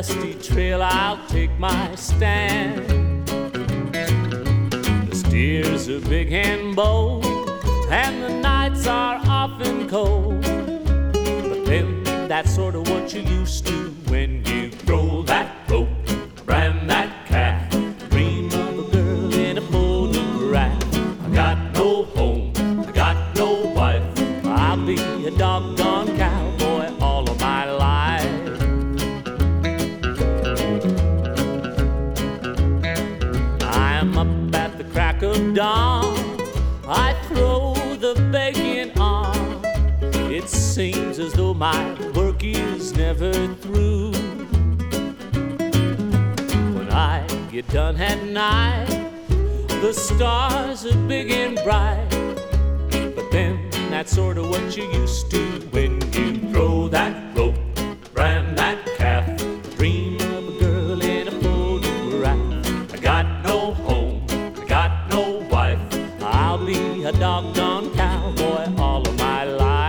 dusty trail I'll take my stand. The steers are big and bold, and the nights are often cold. But then that's sort of what you used to when you roll that rope, brand that calf, dream of a girl in a photograph. I got no home, I got no wife, I'll be a doggone cowboy all of my life. I'm up at the crack of dawn, I throw the bacon on. It seems as though my work is never through. When I get done at night, the stars are big and bright. But then that's sort of what you used to when you throw that rope, brand that calf, dream of a girl in a photograph. I got no home, I got no wife, I'll be a doggone cowboy all of my life.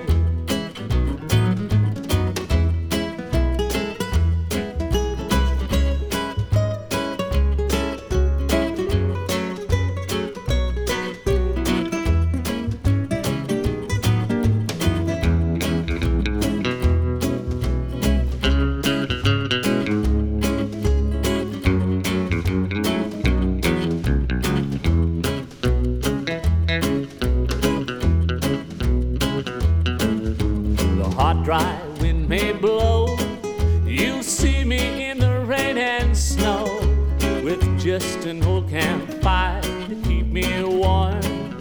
Dry wind may blow, you'll see me in the rain and snow, with just an old campfire to keep me warm.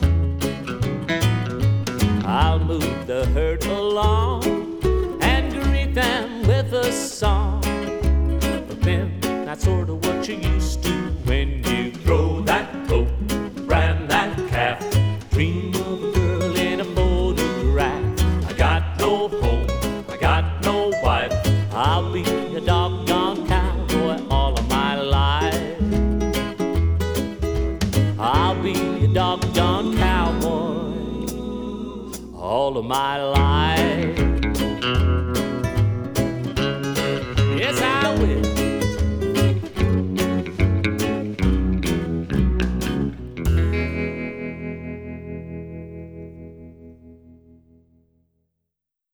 I'll move the herd along and greet them with a song. But then that's sort of what you used to when you throw that rope, brand that calf, dream of a girl in a photograph. I got no home, got no wife, I'll be a doggone cowboy all of my life. I'll be a doggone cowboy all of my life.